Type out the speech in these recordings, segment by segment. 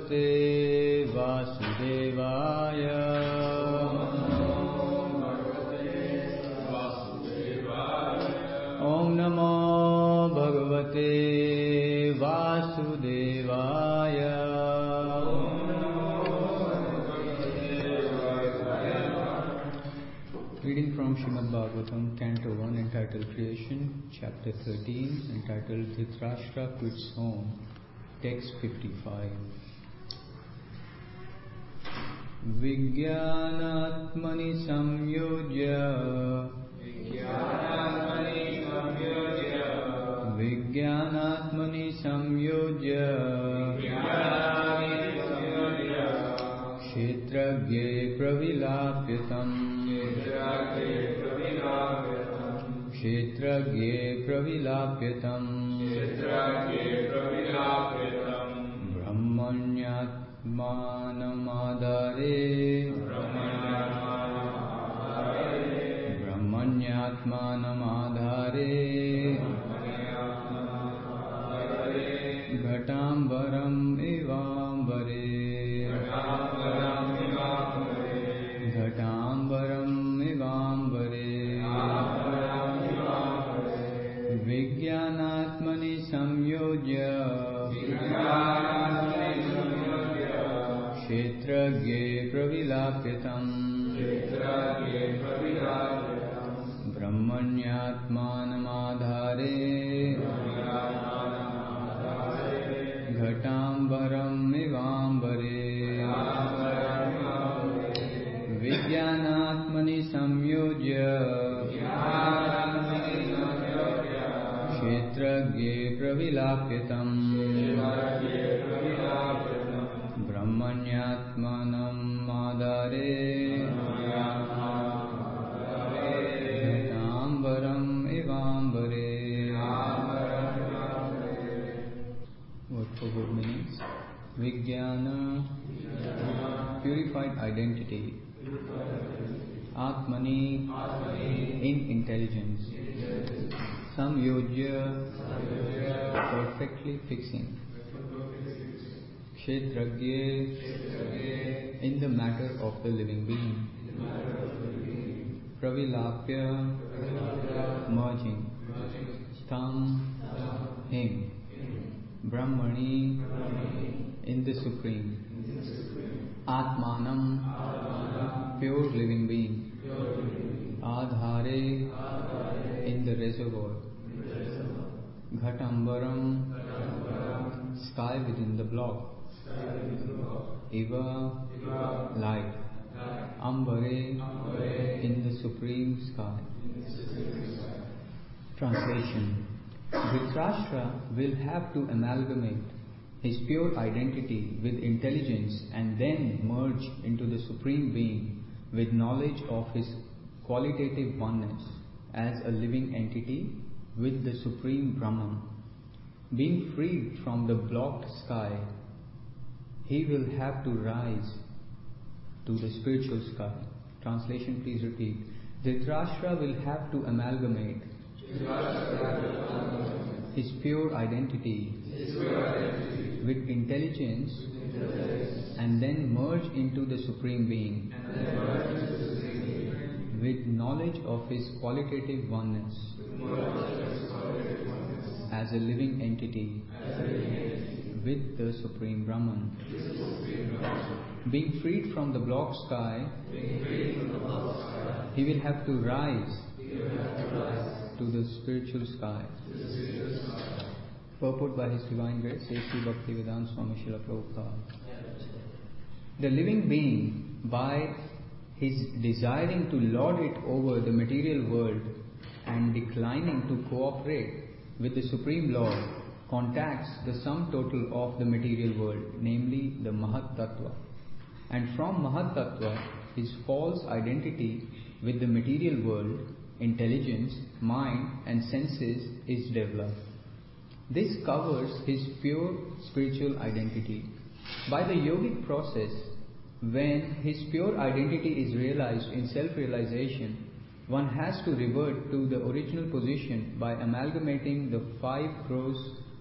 Bhagavate Vasudevaya. Om Namo Bhagavate Vasudevaya. Reading from Srimad Bhagavatam, Canto 1, entitled Creation, Chapter 13, entitled Dhritarashtra Quits Home, Text 55. Vijnanatmani samyojya Vijnanatmani samyojya Kshetragye pravilapyatam Kshetragye pravilapyatam Brahmanyatmanamadare Brahmanyatmanamadare Ghatambaram ivambare Ghatambaram ivambare Vijnanatmani samyojya Kshetragye pravilapyatam Brahmanyatmanamadhare Ghatambaram ivambare Vijnanatmani samyojya Kshetragye pravilapyatam Brahmanyatmanamadhare Ghatambaram ivambare. Word for word meanings. Vijnana, purified identity. Atmani, in intelligence. Samyojya, perfectly fixing. Kshetragye, in the matter of the living being. Pravilapya, merging. Tam, him. Brahmani, in the Supreme. Atmanam, pure living being. Adhare, in the reservoir. Ghatambaram, sky within the block. Iva, light. Ambare, in the supreme sky. Translation. Dhritarashtra will have to amalgamate his pure identity with intelligence and then merge into the Supreme Being with knowledge of his qualitative oneness as a living entity with the Supreme Brahman. Being freed from the blocked sky, he will have to rise to the spiritual sky. Translation, please repeat. Dhritarashtra will have to amalgamate his pure identity with intelligence and then merge into the Supreme Being with knowledge of his qualitative oneness as a living entity with the Supreme Brahman. Being freed from the blocked sky, he will have to rise to the spiritual sky. Purport by His Divine Grace, A.C. Bhaktivedanta Swami Srila Prabhupada. The living being, by his desiring to lord it over the material world and declining to cooperate with the Supreme Lord, contacts the sum total of the material world, namely the Mahat Tattva. And from Mahat Tattva, his false identity with the material world, intelligence, mind and senses is developed. This covers his pure spiritual identity. By the yogic process, when his pure identity is realized in self-realization, one has to revert to the original position by amalgamating the 5 gross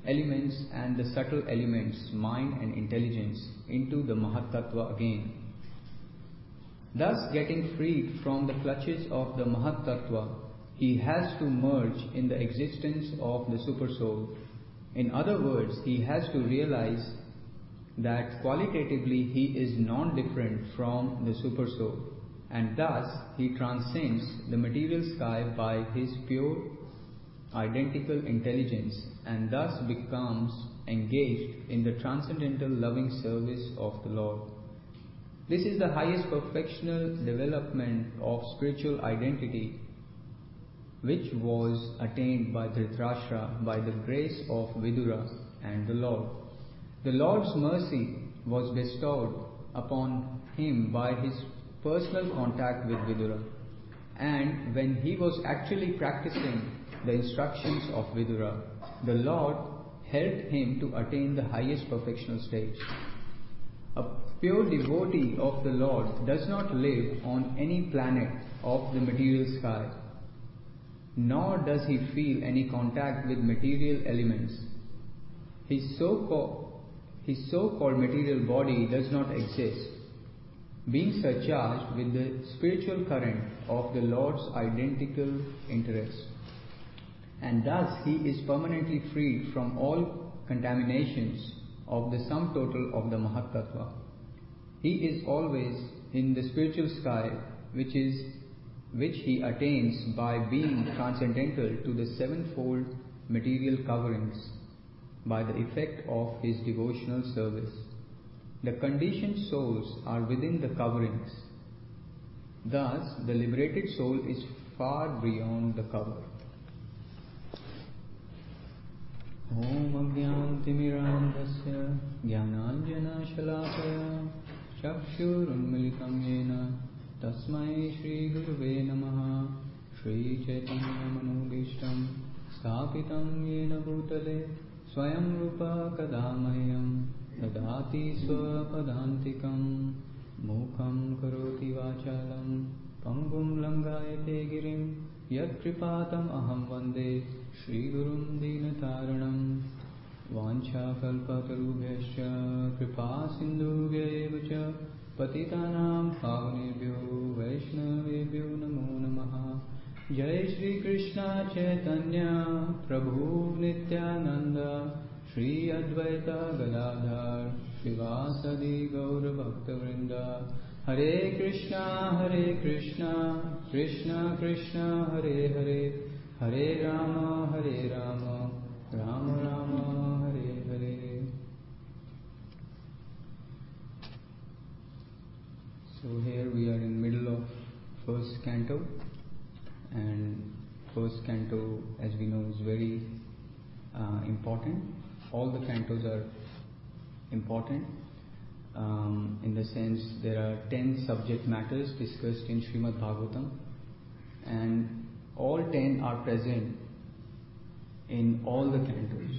elements and the subtle elements, mind and intelligence, into the Mahatattva again. Thus, getting freed from the clutches of the Mahatattva, he has to merge in the existence of the Supersoul. In other words, he has to realize that qualitatively he is non-different from the Supersoul, and thus he transcends the material sky by his pure identical intelligence, and thus becomes engaged in the transcendental loving service of the Lord. This is the highest perfectional development of spiritual identity, which was attained by Dhritarashtra by the grace of Vidura and the Lord. The Lord's mercy was bestowed upon him by his personal contact with Vidura, and when he was actually practicing the instructions of Vidura, the Lord helped him to attain the highest perfectional stage. A pure devotee of the Lord does not live on any planet of the material sky, nor does he feel any contact with material elements. His so-called material body does not exist, being surcharged with the spiritual current of the Lord's identical interest. And thus he is permanently freed from all contaminations of the sum total of the Mahatattva. He is always in the spiritual sky, which he attains by being transcendental to the sevenfold material coverings by the effect of his devotional service. The conditioned souls are within the coverings. Thus, the liberated soul is far beyond the cover. Om Ajnanatimirandhasya Jnananjana Shalakaya Chakshurunmilitam Yena Tasmai Shri Gurave Namaha Shri Chaitanya Manobishtam Sthapitam Yena Bhutale Swayam Rupa Kadamayam Dadati Swapadantikam Mukham Karoti Vachalam Pangum Langayate Girim Yat Kripatam Aham Vande Shri Gurum Dinataranam Vancha Kalpatarubhyascha Kripa Sindhubhya Patitanam Pavanebhyo Vaishnavebhyo Namo Namaha Jai Shri Krishna Chaitanya Prabhu Nityananda Shri Advaita Gadadhar Shivasadi Gaura Bhakta Vrinda Hare Krishna Krishna Krishna Hare Hare Hare Rama Rama Rama Hare Hare. So here we are in middle of first canto, and first canto, as we know, is very important. All the cantos are important in the sense there are 10 subject matters discussed in Srimad Bhagavatam, and all 10 are present in all the cantos.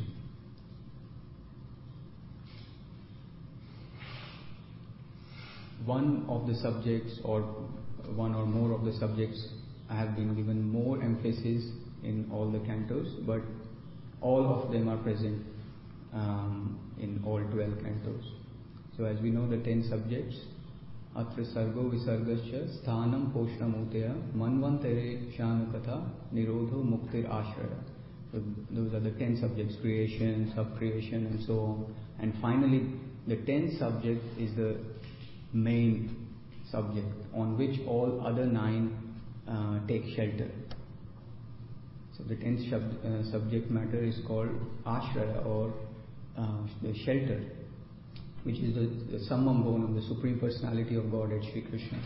One of the subjects, or one or more of the subjects, have been given more emphasis in all the cantos, but all of them are present in all 12 cantos. So as we know, the 10 subjects: Atra Sargo Visargascha Sthanam Poshnamutaya Manvantere Shanukatha Nirodho Muktir Ashraya. So those are the 10 subjects: creation, sub-creation, and so on. And finally, the 10th subject is the main subject on which all other 9 take shelter. So the 10th subject matter is called Ashraya, or the shelter, which is the summum bonum, the Supreme Personality of Godhead, Sri Krishna.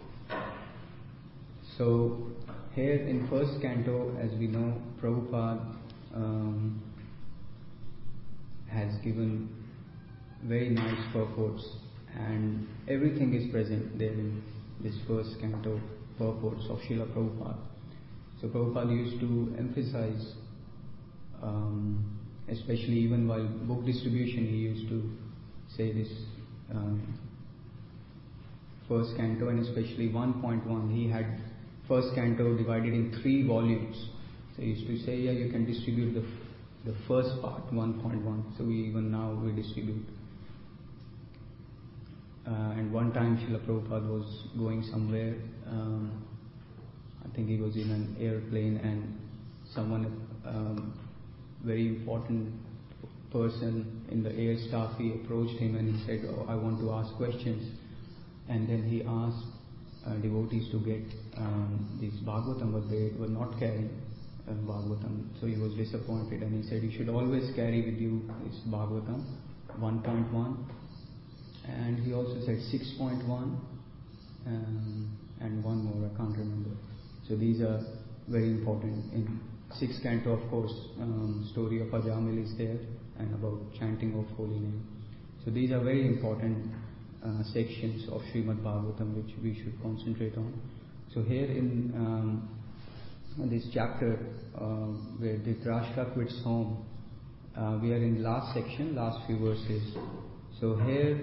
So here in first canto, as we know, Prabhupada has given very nice purports, and everything is present there in this first canto, purports of Srila Prabhupada. So Prabhupada used to emphasize, especially even while book distribution, he used to say this first canto, and especially 1.1. He had first canto divided in 3 volumes. So he used to say, yeah, you can distribute the first part, 1.1. So even now we distribute. And one time Srila Prabhupada was going somewhere, I think he was in an airplane, and someone, very important person in the air staff, he approached him and he said, "Oh, I want to ask questions." And then he asked devotees to get this Bhagavatam, but they were not carrying Bhagavatam. So he was disappointed, and he said, "You should always carry with you this Bhagavatam, 1.1. And he also said 6.1 and one more, I can't remember. So these are very important. In 6th canto, of course, story of Ajamil is there, and about chanting of holy name. So these are very important sections of Srimad Bhagavatam which we should concentrate on. So here in this chapter where Dhritarashtra quits home, we are in last section, last few verses. So here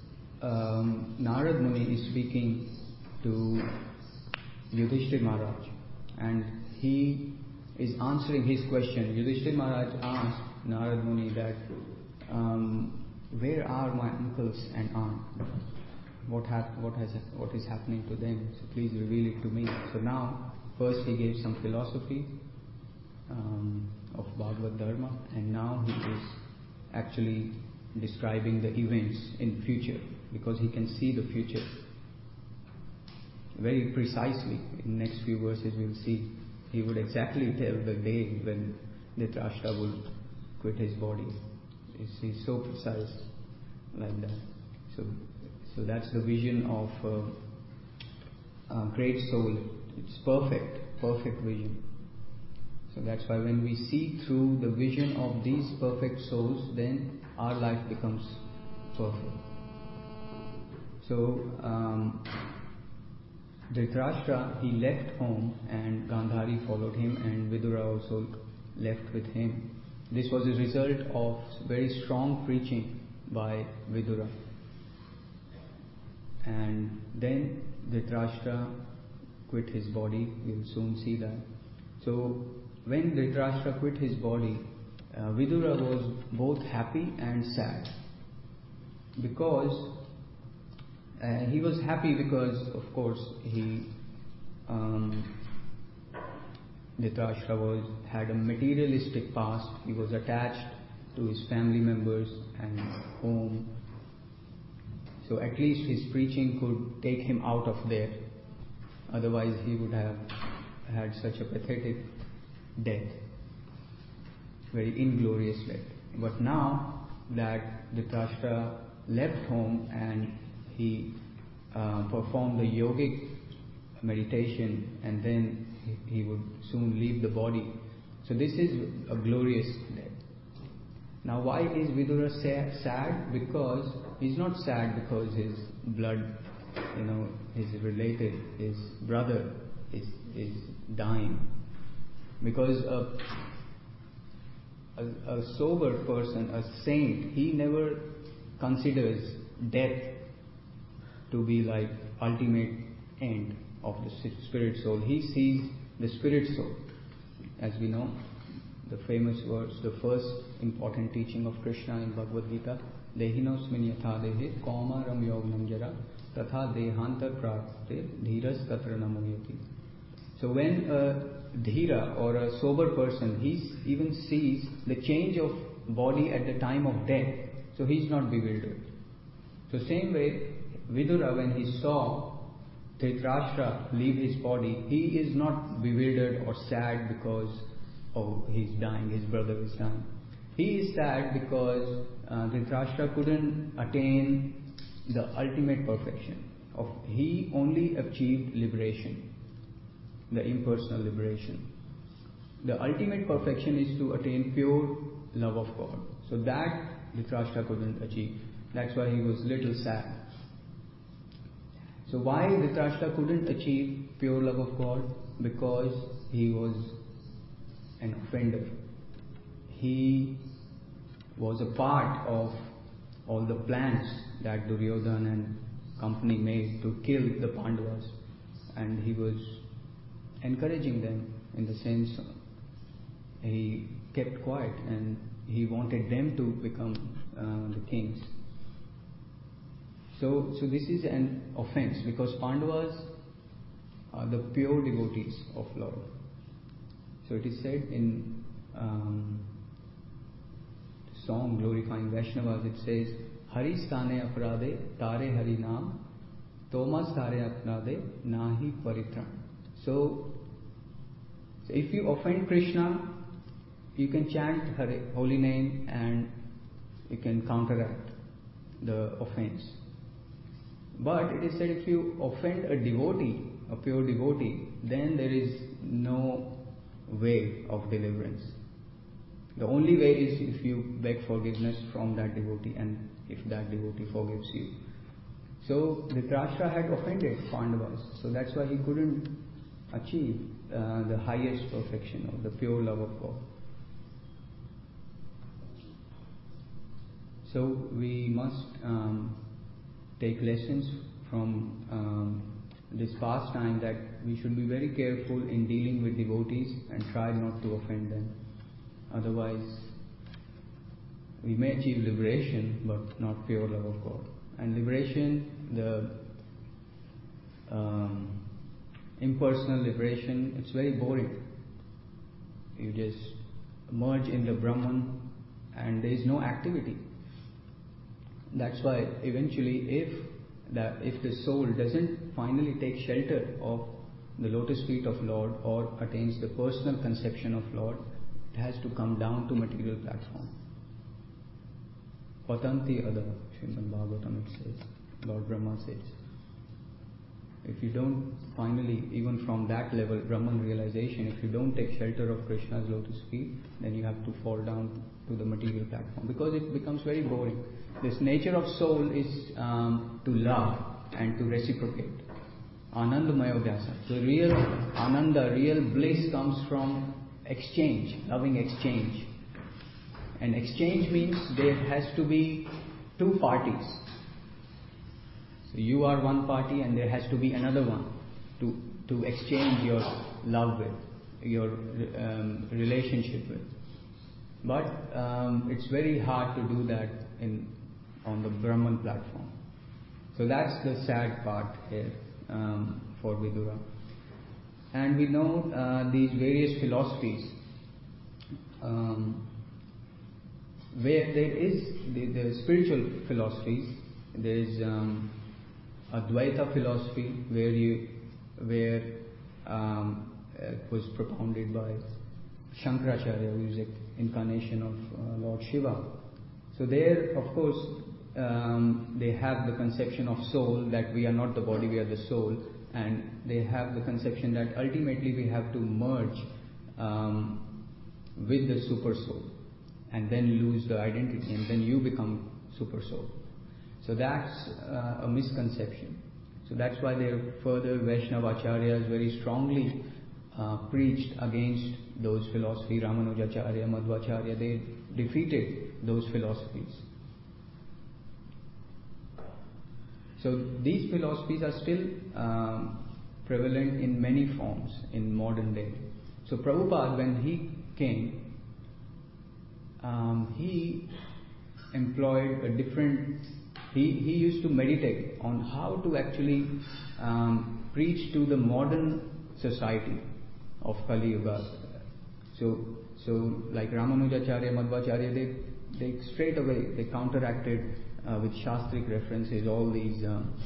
Narad Muni is speaking to Yudhishthira Maharaj, and he is answering his question. Yudhishthira Maharaj asked Narad Muni that, where are my uncles and aunt? What is happening to them? So please reveal it to me. So now, first he gave some philosophy of Bhagavad Dharma, and now he is actually describing the events in future, because he can see the future very precisely. In next few verses we'll see he would exactly tell the day when Dhritarashtra will quit his body. He's so precise like that. So that's the vision of a great soul. It's perfect vision. So that's why when we see through the vision of these perfect souls, then our life becomes perfect. So Dhritarashtra, he left home, and Gandhari followed him, and Vidura also left with him. This was a result of very strong preaching by Vidura. And then Dhritarashtra quit his body. We'll soon see that. So when Dhritarashtra quit his body, Vidura was both happy and sad, because he was happy because, of course, Dhritarashtra had a materialistic past. He was attached to his family members and home. So at least his preaching could take him out of there. Otherwise he would have had such a pathetic death, very inglorious death. But now that Dhritarashtra left home and he performed the yogic meditation, and then he would soon leave the body. So this is a glorious death. Now why is Vidura sad? Because he's not sad because his blood, his relative, his brother is dying. Because a sober person, a saint, he never considers death to be like ultimate end of the spirit soul. He sees the spirit soul. As we know, the famous words, the first important teaching of Krishna in Bhagavad Gita, Dehinosmin yatha dehe kaumaram yognam jara tatha dehantar prapte dhiras tatra namoyati. So when a dhira or a sober person, he even sees the change of body at the time of death, so he is not bewildered. So same way, Vidura, when he saw Dhritarashtra leave his body, he is not bewildered or sad because, he's dying, his brother is dying. He is sad because Dhritarashtra couldn't attain the ultimate perfection. He only achieved liberation, the impersonal liberation. The ultimate perfection is to attain pure love of God. So that Dhritarashtra couldn't achieve. That's why he was little sad. So why Dhritarashtra couldn't achieve pure love of God? Because he was an offender. He was a part of all the plans that Duryodhana and company made to kill the Pandavas, and he was encouraging them in the sense he kept quiet, and he wanted them to become the kings. So this is an offense, because Pandavas are the pure devotees of Lord. So it is said in song glorifying Vaishnavas, it says, Hari stane aparade tare hari naam, Thomas tare aparade nahi paritran. So if you offend Krishna, you can chant holy name and you can counteract the offense. But it is said if you offend a devotee, a pure devotee, then there is no way of deliverance. The only way is if you beg forgiveness from that devotee, and if that devotee forgives you. So Dhritarashtra had offended Pandavas, so that's why he couldn't achieve the highest perfection or the pure love of God. So we must take lessons from this past time, that we should be very careful in dealing with devotees and try not to offend them. Otherwise, we may achieve liberation, but not pure love of God. And liberation, the impersonal liberation, it's very boring. You just merge in the Brahman and there is no activity. That's why eventually if the soul doesn't finally take shelter of the lotus feet of Lord or attains the personal conception of Lord, it has to come down to material platform. Patanti Ada, Srimad Bhagavatam it says, Lord Brahma says. If you don't finally, even from that level, Brahman realization, if you don't take shelter of Krishna's lotus feet, then you have to fall down to the material platform, because it becomes very boring. This nature of soul is to love and to reciprocate. Anandamaya Vyasa. The real Ananda, real bliss comes from exchange, loving exchange. And exchange means there has to be two parties. So you are one party and there has to be another one to exchange your love with, your relationship with. But it's very hard to do that on the Brahman platform. So that's the sad part here for Vidura. And we know these various philosophies where there is the spiritual philosophies. There is Advaita philosophy where it was propounded by Shankaracharya, who is an incarnation of Lord Shiva. So there, of course, they have the conception of soul, that we are not the body, we are the soul, and they have the conception that ultimately we have to merge with the super soul and then lose the identity, and then you become super soul. So that's a misconception. So that's why their further Vaishnava Acharyas very strongly preached against those philosophies. Ramanujacharya, Madhvacharya, they defeated those philosophies. So these philosophies are still prevalent in many forms in modern day. So Prabhupada, when he came, he employed a different, he used to meditate on how to actually preach to the modern society of Kali Yuga. So like Ramanujacharya, Madhvacharya, they straight away they counteracted with Shastric references all these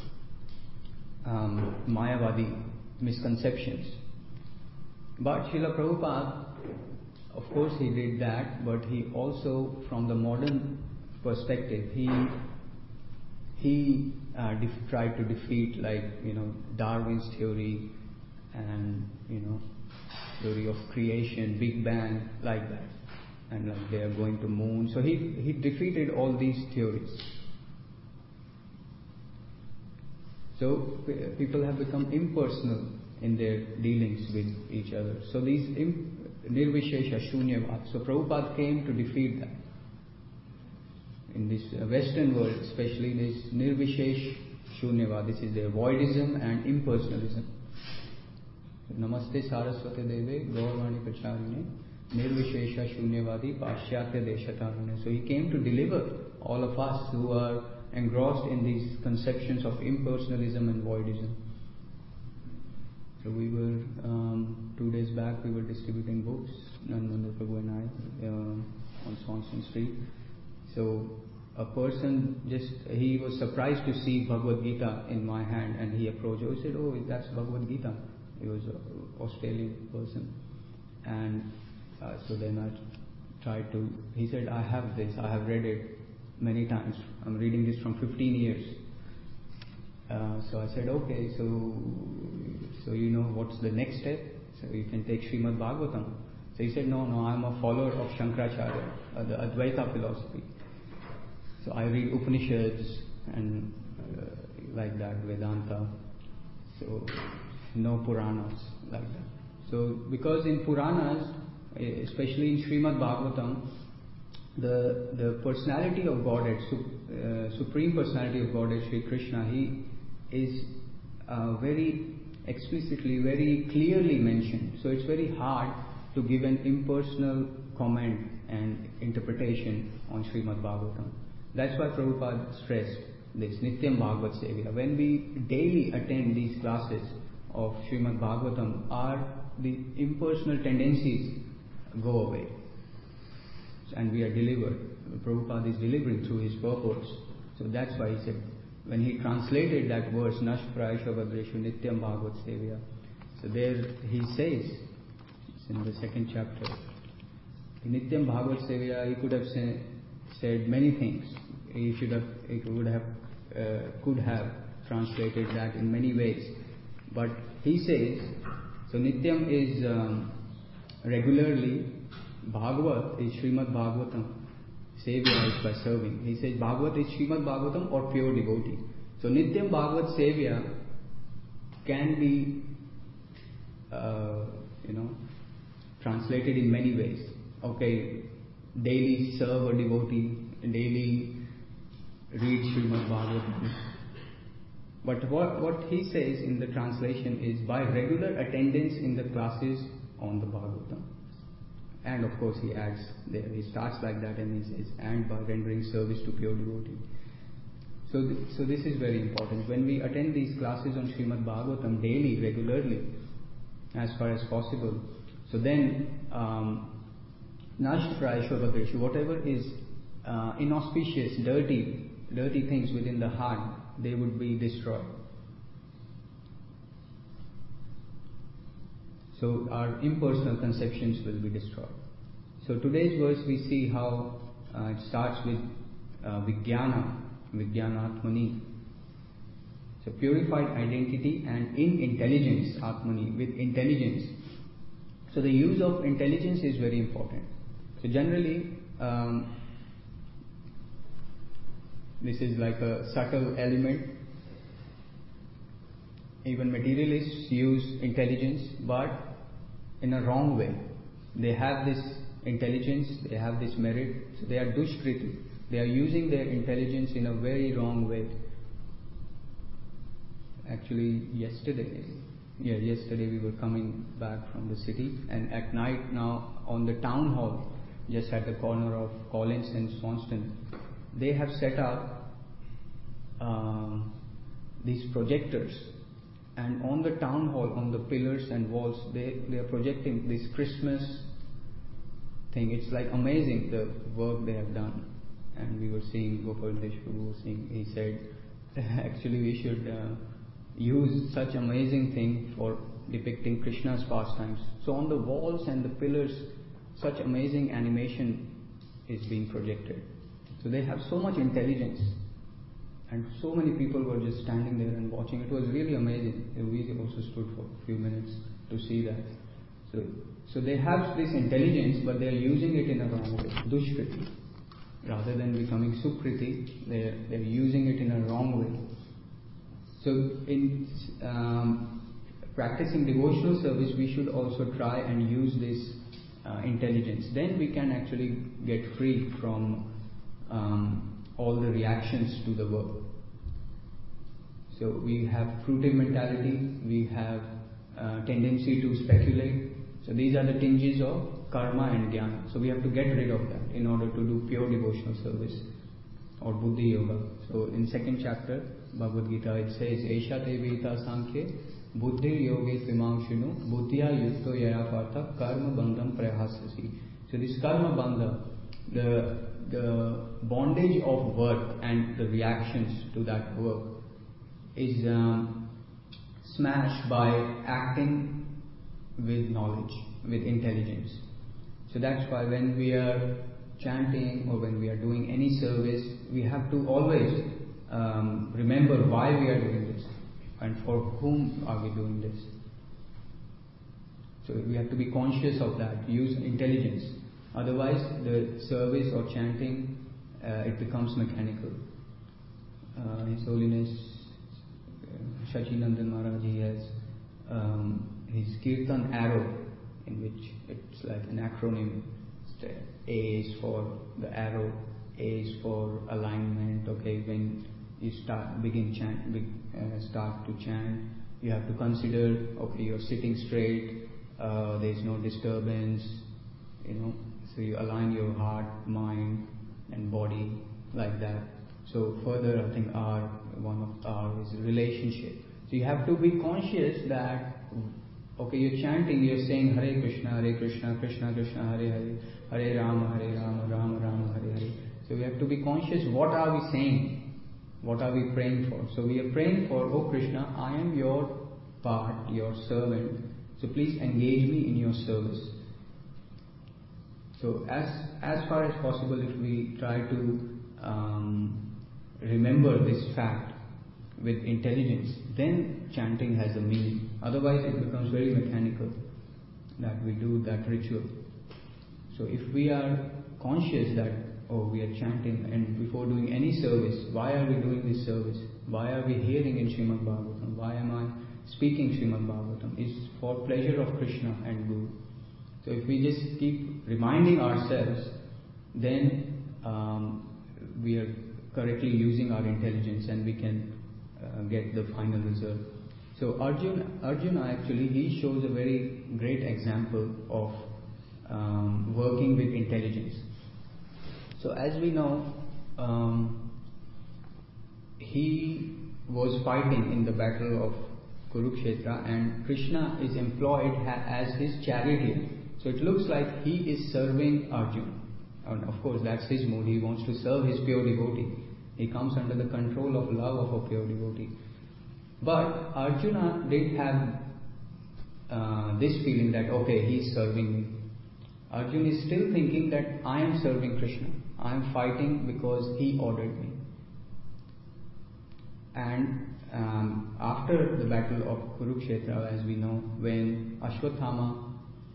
Mayavadi misconceptions. But Srila Prabhupada, of course he did that, but he also, from the modern perspective, he tried to defeat, like, Darwin's theory and, theory of creation, Big Bang, like that. And like they are going to moon. So he defeated all these theories. So people have become impersonal in their dealings with each other. So these Nirvishesha Shunyavad. So Prabhupada came to defeat that. In this Western world, especially this Nirvishesh Shunyavad, this is their voidism and impersonalism. Namaste Saraswati Deve Gaurvani Pracharine Nirvishesha Shunyavadi Pashyatya Deshatarune. So he came to deliver all of us who are engrossed in these conceptions of impersonalism and voidism. So we were, 2 days back, we were distributing books, Nandananda Prabhu and I, on Swanson Street. So a person he was surprised to see Bhagavad Gita in my hand, and he approached. He said, "Oh, that's Bhagavad Gita." He was an Australian person. And so then I tried to, he said, "I have this, I have read it many times. I'm reading this from 15 years. So I said, "Okay, so you know what's the next step? So you can take Srimad Bhagavatam." So he said, No, I'm a follower of Shankaracharya, the Advaita philosophy. So I read Upanishads and like that, Vedanta. So no Puranas like that. So because in Puranas, especially in Srimad Bhagavatam, the personality of Godhead, Supreme Personality of Godhead, Sri Krishna, he is very explicitly, very clearly mentioned. So it's very hard to give an impersonal comment and interpretation on Srimad Bhagavatam. That's why Prabhupada stressed this, Nityam Bhagavat Sevya. When we daily attend these classes of Srimad Bhagavatam, the impersonal tendencies go away. And we are delivered. Prabhupada is delivering through his purpose. So that's why he said, when he translated that verse, Nash Prayasha Vadreshu Nityam Bhagavat Sevya, so there he says, it's in the 2nd chapter, in Nityam Bhagavat Sevya, he could have said many things. He could have translated that in many ways. But he says, so Nityam is regularly, Bhagavat is Srimad Bhagavatam, Sevya is by serving. He says Bhagavat is Srimad Bhagavatam or pure devotee. So Nityam Bhagavat Sevya can be translated in many ways. Okay, daily serve a devotee, daily read Srimad Bhagavatam. But what he says in the translation is by regular attendance in the classes on the Bhagavatam. And of course he adds there, he starts like that and he says, and by rendering service to pure devotee. So this is very important. When we attend these classes on Srimad Bhagavatam daily, regularly, as far as possible, so then Nashta Prayasha Vadreshu, whatever is inauspicious, dirty things within the heart, they would be destroyed. So our impersonal conceptions will be destroyed. So today's verse we see how it starts with Vijnana, Vijnanatmani. So purified identity and in intelligence, Atmani, with intelligence. So the use of intelligence is very important. So generally, this is like a subtle element. Even materialists use intelligence, but in a wrong way. They have this intelligence, they have this merit, so they are dushkriti. They are using their intelligence in a very wrong way. Actually, yesterday we were coming back from the city, and at night now on the town hall, just at the corner of Collins and Swanston, they have set up these projectors. And on the town hall, on the pillars and walls, they are projecting this Christmas thing. It's like amazing the work they have done. And we were seeing Gopal Desh Prabhu was saying, he said, actually we should use such amazing thing for depicting Krishna's pastimes. So on the walls and the pillars, such amazing animation is being projected. So they have so much intelligence. And so many people were just standing there and watching. It was really amazing. We also stood for a few minutes to see that. So they have this intelligence, but they are using it in a wrong way. Dushkriti. Rather than becoming sukriti, they're using it in a wrong way. So in practicing devotional service, we should also try and use this intelligence. Then we can actually get free from all the reactions to the work. So we have fruitive mentality, we have tendency to speculate. So these are the tinges of karma and jnana. So we have to get rid of that in order to do pure devotional service or buddhi yoga. So in second chapter Bhagavad Gita it says Esha te veta sankhye buddhi yoge svimam shinu buddhya yukto yaya partha karma bandham prahasyasi. So this karma bandha, the bondage of work and the reactions to that work is smashed by acting with knowledge, with intelligence. So that's why when we are chanting or when we are doing any service, we have to always remember why we are doing this and for whom are we doing this. So we have to be conscious of that, use intelligence. Otherwise the service or chanting, it becomes mechanical. His Holiness Shachinandan Maharaj, he has his Kirtan arrow, in which it's like an acronym. A is for the arrow, A is for alignment. Okay, when you start to chant, you have to consider, okay, you're sitting straight, there is no disturbance, so you align your heart, mind and body like that. So further, I think one of R is relationship. So you have to be conscious that, okay, you're chanting, you're saying Hare Krishna, Krishna Krishna, Hare Hare, Hare Rama, Rama Rama, Hare Hare. So we have to be conscious, what are we saying? What are we praying for? So we are praying for, oh Krishna, I am your part, your servant. So please engage me in your service. So as far as possible, if we try to remember this fact with intelligence, then chanting has a meaning. Otherwise it becomes very mechanical that we do that ritual. So if we are conscious that, oh, we are chanting, and before doing any service, why are we doing this service? Why are we hearing in Srimad Bhagavatam? Why am I speaking Srimad Bhagavatam? It's for pleasure of Krishna and Guru. So if we just keep reminding ourselves, then we are correctly using our intelligence and we can get the final result. So Arjuna actually, he shows a very great example of working with intelligence. So as we know, he was fighting in the battle of Kurukshetra and Krishna is employed as his charioteer. So it looks like he is serving Arjuna. And of course that's his mood, he wants to serve his pure devotee. He comes under the control of love of a pure devotee. But Arjuna didn't have this feeling that, okay, he is serving me. Arjuna is still thinking that I am serving Krishna. I am fighting because he ordered me. And after the battle of Kurukshetra, as we know, when Ashwatthama,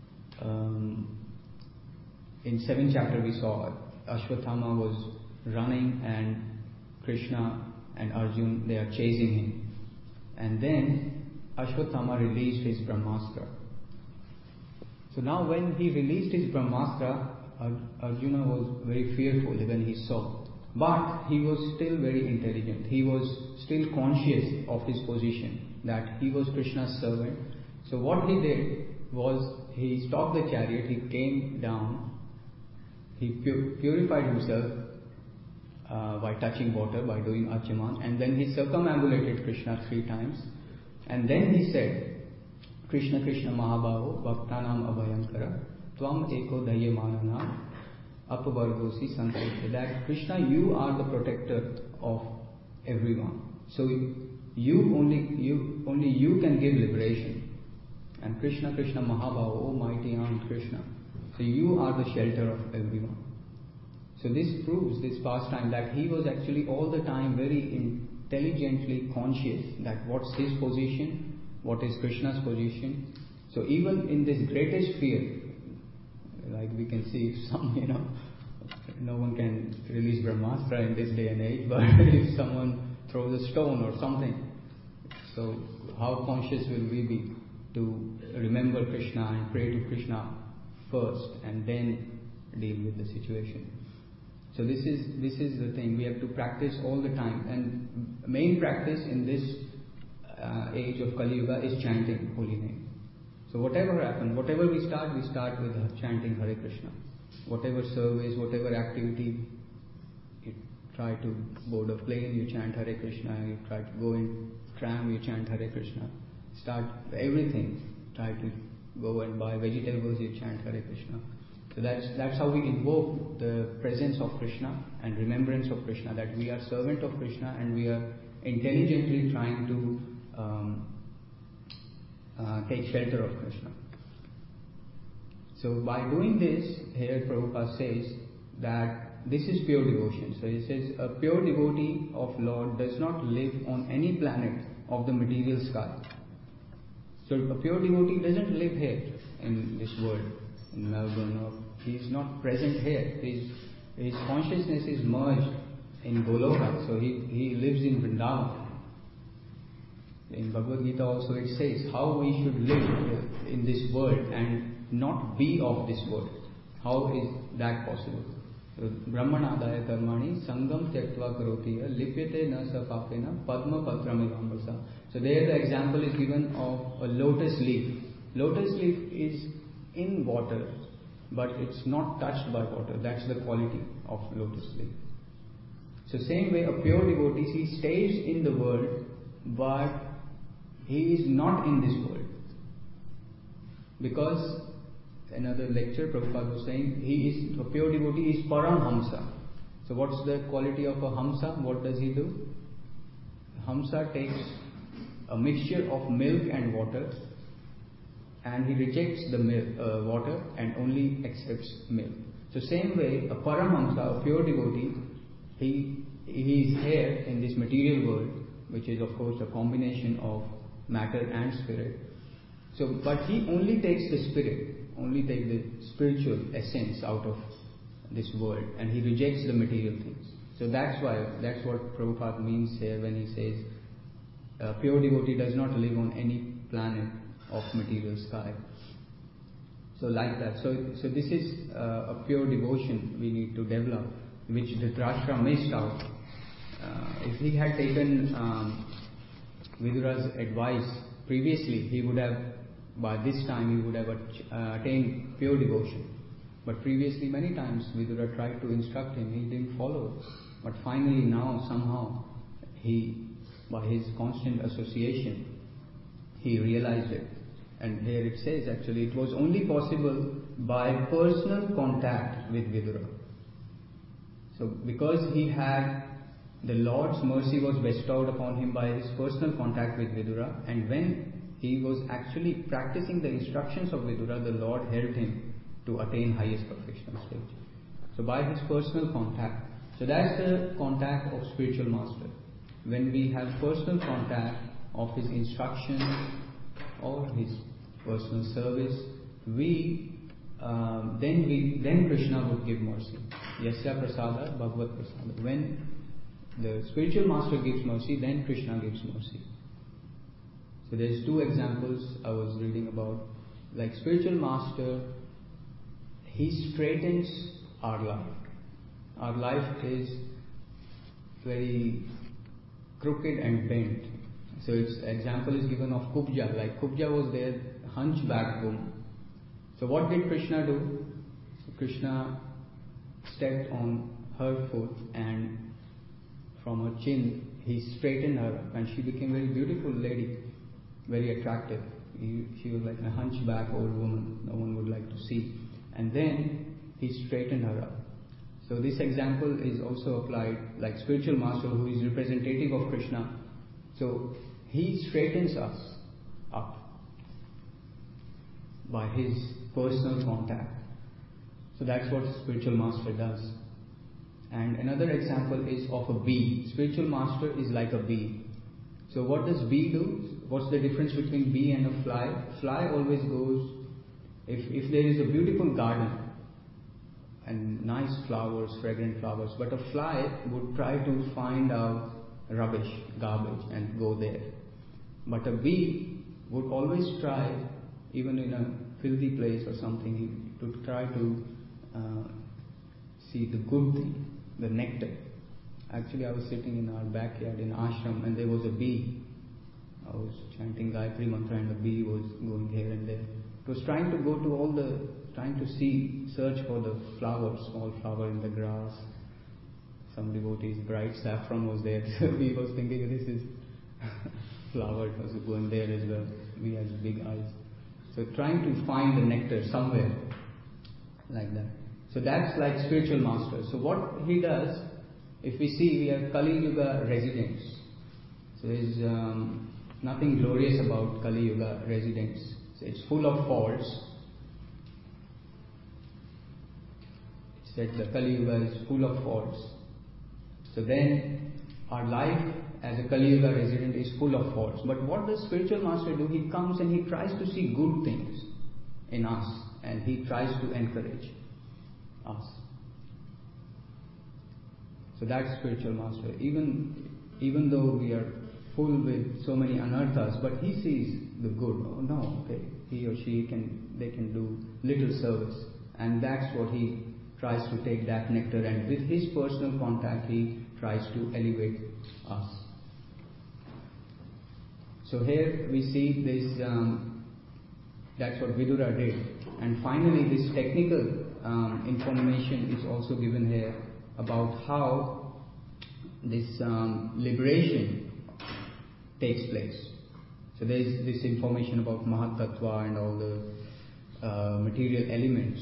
in 7th chapter we saw Ashwatthama was running and Krishna and Arjuna, they are chasing him. And then Ashwatthama released his Brahmastra. So now when he released his Brahmastra, Arjuna was very fearful when he saw. But he was still very intelligent. He was still conscious of his position, that he was Krishna's servant. So what he did was, he stopped the chariot, he came down, he purified himself by touching water, by doing Archaman, and then he circumambulated Krishna 3 times. And then he said, Krishna Krishna Mahabhavo Bhaktanam Abhayankara Tvam Eko Dayyamanana Apavargosi Sankirti. That Krishna, you are the protector of everyone. So only you can give liberation. And Krishna Krishna Mahabhavo, O mighty armed Krishna. So you are the shelter of everyone. So this proves, this pastime, that he was actually all the time very intelligently conscious that what's his position, what is Krishna's position. So even in this greatest fear, like we can see no one can release Brahmastra in this day and age, but if someone throws a stone or something, so how conscious will we be to remember Krishna and pray to Krishna first and then deal with the situation. So this is the thing, we have to practice all the time, and main practice in this age of Kali Yuga is chanting holy name. So whatever happens, whatever we start with chanting Hare Krishna. Whatever service, whatever activity, you try to board a plane, you chant Hare Krishna. You try to go in tram, you chant Hare Krishna. Start everything. Try to go and buy vegetables, you chant Hare Krishna. So that's how we invoke the presence of Krishna and remembrance of Krishna, that we are servant of Krishna and we are intelligently trying to take shelter of Krishna. So by doing this, here Prabhupada says that this is pure devotion. So he says a pure devotee of Lord does not live on any planet of the material sky. So a pure devotee doesn't live here in this world, in Melbourne, or he is not present here. His consciousness is merged in Goloka, so he lives in Vrindavan. In Bhagavad Gita also it says how we should live in this world and not be of this world. How is that possible? Brahmanadaya karmani sangam tyaktva karotiya lipyate na sa papena padma patramivambasa. So there the example is given of a lotus leaf. Lotus leaf is in water, but it's not touched by water. That's the quality of lotus leaf. So same way a pure devotee, he stays in the world, but he is not in this world. Because another lecture Prabhupada was saying, a pure devotee is Paramhamsa. So what's the quality of a Hamsa? What does he do? Hamsa takes a mixture of milk and water, and he rejects the milk, water and only accepts milk. So same way, a Paramhamsa, a pure devotee, he is here in this material world, which is of course a combination of matter and spirit. So, but he only takes the spirit, only takes the spiritual essence out of this world, and he rejects the material things. So that's what Prabhupada means here when he says a pure devotee does not live on any planet of material sky. So like that. So this is a pure devotion we need to develop, which Dhritarashtra missed out. If he had taken Vidura's advice previously, he would have, by this time, he would have attained pure devotion. But previously, many times, Vidura tried to instruct him, he didn't follow. But finally, now, somehow, by his constant association, he realized it. And here it says, actually, it was only possible by personal contact with Vidura. So, because he had the Lord's mercy was bestowed upon him by his personal contact with Vidura, and when he was actually practicing the instructions of Vidura, the Lord helped him to attain highest perfectional stage. So by his personal contact. So that's the contact of spiritual master. When we have personal contact of his instruction or his personal service, then Krishna would give mercy. Yasya prasada bhagavad prasada. When the spiritual master gives mercy, then Krishna gives mercy. So there's two examples I was reading about. Like spiritual master, he straightens our life. Our life is very crooked and bent. So its example is given of Kubja. Like Kubja was there, hunchback woman. So what did Krishna do? So Krishna stepped on her foot, and from her chin he straightened her up, and she became a very beautiful lady, very attractive. She was like a hunchback old woman, no one would like to see. And then he straightened her up. So this example is also applied, like spiritual master who is representative of Krishna. So he straightens us up by his personal contact. So that's what spiritual master does. And another example is of a bee. Spiritual master is like a bee. So what does bee do? What's the difference between bee and a fly? Fly always goes, if there is a beautiful garden and nice flowers, fragrant flowers, but a fly would try to find out rubbish, garbage, and go there. But a bee would always try, even in a filthy place or something, to try to see the good thing, the nectar. Actually, I was sitting in our backyard in ashram, and there was a bee I was chanting Gayatri Mantra and the bee was going here and there. It was trying to go to trying to search for the flower, small flower in the grass. Some devotees, bright saffron was there. So we was thinking this is flower, it was going there as well. We had big eyes. So trying to find the nectar somewhere like that. So that's like spiritual master. So what he does, if we see, we are Kali Yuga residents. So there is nothing glorious about Kali Yuga residents. So it's full of faults. It's that the Kali Yuga is full of faults. So then our life as a Kali Yuga resident is full of faults. But what does spiritual master do? He comes and he tries to see good things in us and he tries to encourage us. So that's spiritual master. Even though we are full with so many anarthas, but he sees the good. Oh no, okay, he or she they can do little service, and that's what he tries to take that nectar, and with his personal contact he tries to elevate us. So here we see this. That's what Vidura did, and finally this technical information is also given here about how this liberation takes place. So there is this information about Mahat Tattva and all the material elements.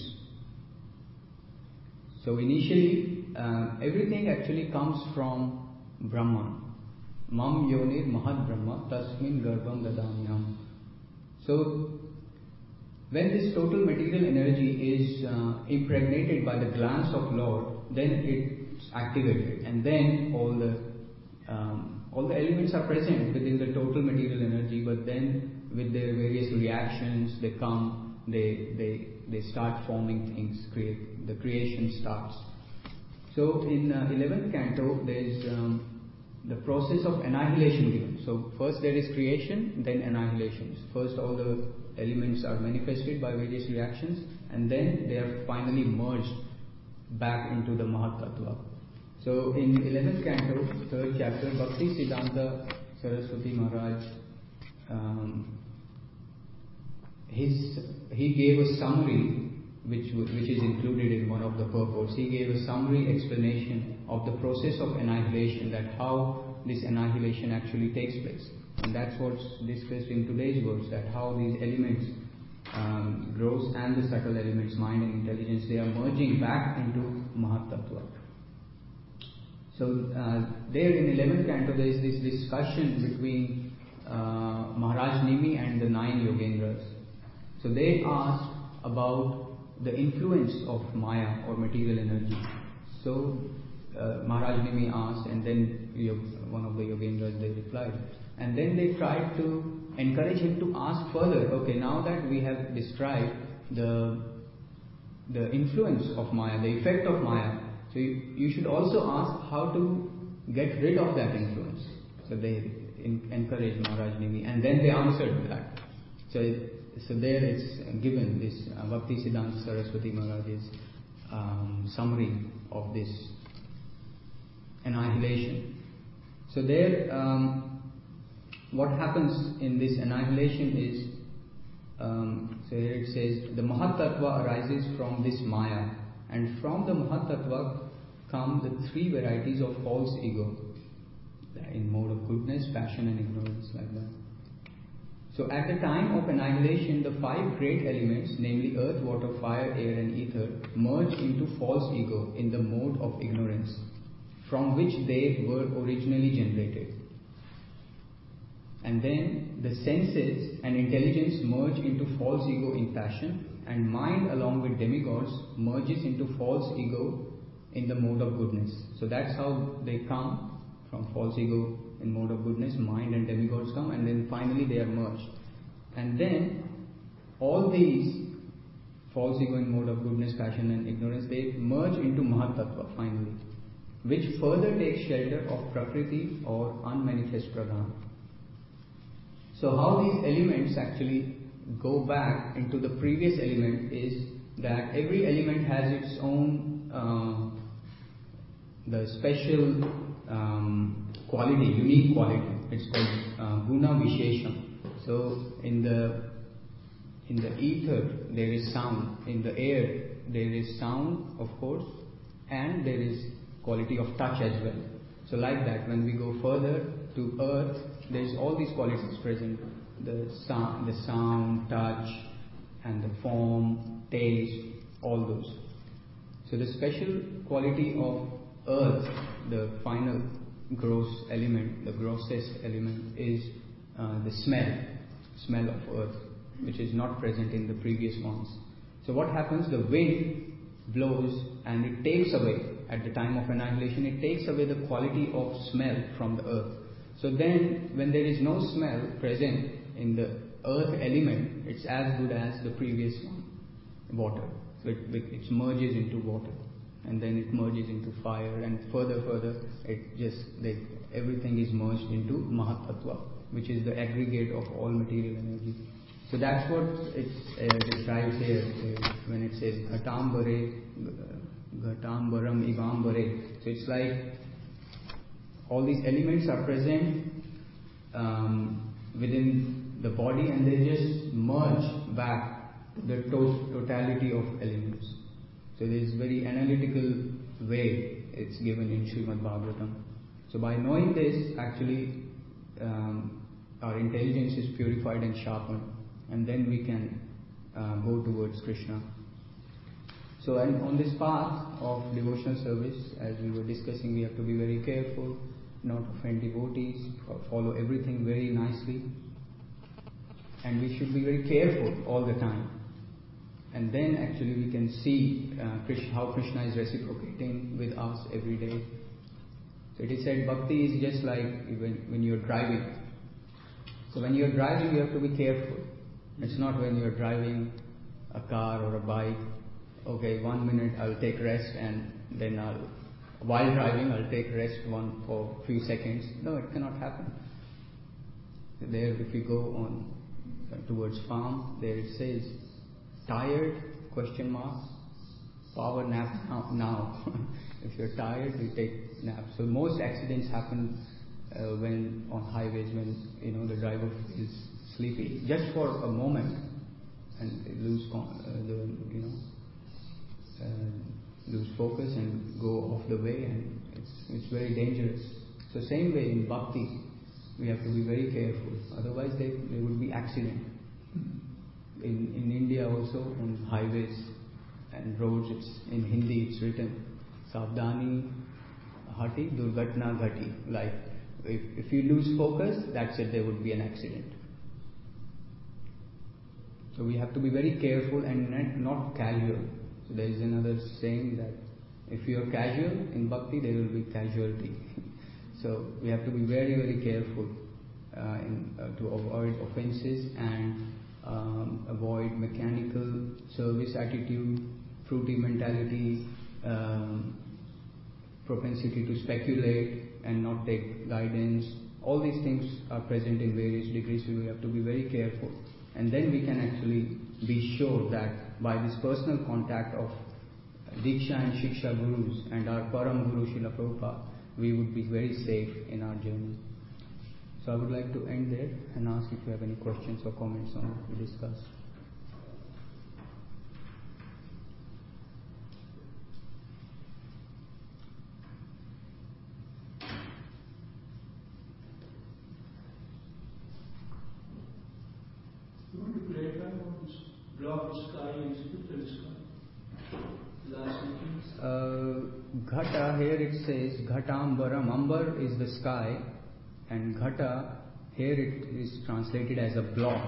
So initially, everything actually comes from Brahman. Mam yonir Mahat Brahma tasmin garbham dadamyam. So when this total material energy is impregnated by the glance of Lord, then it's activated, and then all the elements are present within the total material energy. But then with their various reactions, they come, they start forming things. The creation starts. So in 11th canto, there is the process of annihilation given. So first there is creation, then annihilation. First all the elements are manifested by various reactions, and then they are finally merged back into the Mahat Tattva. So in 11th canto, 3rd chapter, Bhakti Siddhanta Saraswati Maharaj, he gave a summary which is included in one of the purports. He gave a summary explanation of the process of annihilation, that how this annihilation actually takes place. And that's what's discussed in today's verse, that how these elements, gross and the subtle elements, mind and intelligence, they are merging back into Mahat Tattva. So there in 11th canto there is this discussion between Maharaj Nimi and the 9 Yogendras. So they asked about the influence of Maya or material energy. So Maharaj Nimi asked, and then one of the Yogendras, they replied. And then they tried to encourage him to ask further. Okay, now that we have described the influence of Maya, the effect of Maya, so you should also ask how to get rid of that influence. So they encouraged Maharaj Nimi, and then they answered that. So there it's given, this Bhakti Siddhanta Saraswati Maharaj's summary of this annihilation. So there, what happens in this annihilation is, so here it says, the Mahat Tattva arises from this Maya, and from the Mahat Tattva come the 3 varieties of false ego, in mode of goodness, passion and ignorance, like that. So at the time of annihilation, the 5 great elements, namely earth, water, fire, air and ether, merge into false ego in the mode of ignorance, from which they were originally generated. And then the senses and intelligence merge into false ego in passion, and mind along with demigods merges into false ego in the mode of goodness. So that's how they come from false ego in mode of goodness, mind and demigods come, and then finally they are merged. And then all these false ego in mode of goodness, passion and ignorance, they merge into Mahat Tattva finally, which further takes shelter of Prakriti or unmanifest Pradhan. So how these elements actually go back into the previous element is that every element has its own the special quality, unique quality. It's called Guna Vishesham. So in the ether there is sound, in the air there is sound, of course, and there is quality of touch as well. So like that, when we go further to earth, there is all these qualities present: the sound, touch, and the form, taste, all those. So the special quality of earth, the final gross element, the grossest element, is the smell of earth, which is not present in the previous ones. So what happens? The wind blows and it takes away, at the time of annihilation, it takes away the quality of smell from the earth. So then, when there is no smell present in the earth element, it's as good as the previous one, water. So it merges into water, and then it merges into fire, and further, everything is merged into Mahatattva, which is the aggregate of all material energy. So that's what it describes here when it says Ghatambaram Ivambare. So it's like all these elements are present within the body, and they just merge back the totality of elements. So there is very analytical way it's given in Srimad Bhagavatam. So by knowing this, actually our intelligence is purified and sharpened, and then we can go towards Krishna. So, and on this path of devotional service, as we were discussing, we have to be very careful, not offend devotees, follow everything very nicely, and we should be very careful all the time. And then actually we can see how Krishna is reciprocating with us every day. So it is said, bhakti is just like when you're driving. So when you're driving, you have to be careful. It's not when you're driving a car or a bike, okay, 1 minute I'll take rest, and then while driving I'll take rest for a few seconds. No, it cannot happen. There, if you go on towards farm, there it says, tired, ? Power nap now. If you're tired, you take nap. So most accidents happen when on highways, when the driver is sleepy, just for a moment, and lose focus and go off the way, and it's very dangerous. So same way in bhakti, we have to be very careful. Otherwise, there would be accident. In India also, on highways and roads, in Hindi it's written, Savdhani Hati Durghatna Ghati. Like, if you lose focus, that's it, there would be an accident. So we have to be very careful and not casual. So there is another saying that if you are casual in bhakti, there will be casualty. So we have to be very, very careful to avoid offenses and avoid mechanical service attitude, fruity mentality, propensity to speculate and not take guidance. All these things are present in various degrees, so we have to be very careful. And then we can actually be sure that by this personal contact of Diksha and Shiksha Gurus and our Param Guru Srila Prabhupada, we would be very safe in our journey. So I would like to end there and ask if you have any questions or comments on what we discussed. You want to clarify what this block sky is spiritual sky? Last sentence. Ghata, here it says Ghatambaram. Ambar is the sky, and Ghata, here it is translated as a block.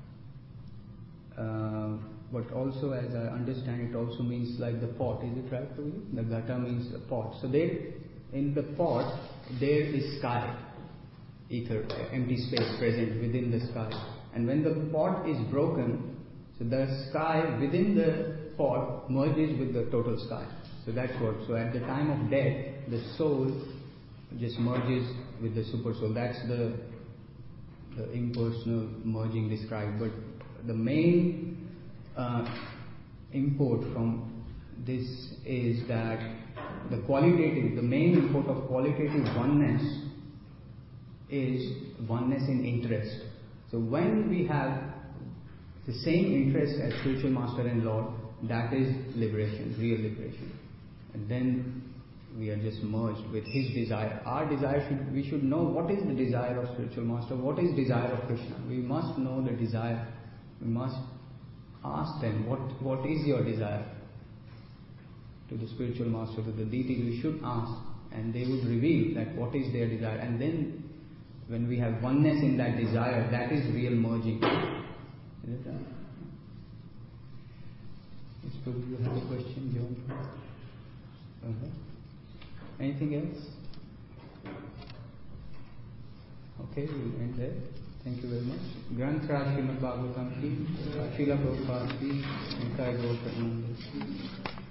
But also, as I understand, it also means like the pot. Is it right to you? The Ghata means a pot. So there, in the pot, there is sky, ether, empty space present within the sky. And when the pot is broken, so the sky within the pot merges with the total sky. So that's what. So at the time of death, the soul just merges with the super soul. That's the impersonal merging described. But the main import from this is that the main import of qualitative oneness is oneness in interest. So when we have the same interest as spiritual master and Lord, that is liberation, real liberation. And then we are just merged with his desire. Our desire we should know what is the desire of spiritual master, what is desire of Krishna. We must know the desire. We must ask them, what is your desire? To the spiritual master, to the deities, we should ask, and they would reveal that what is their desire. And then when we have oneness in that desire, that is real merging. Is it right? I suppose you have a question, John? Okay. Anything else? Okay, we'll end there. Thank you very much. Granth Raj Srimad Bhagavatam ki, Srila Prabhupada ki, Nitai Gaur Premanande.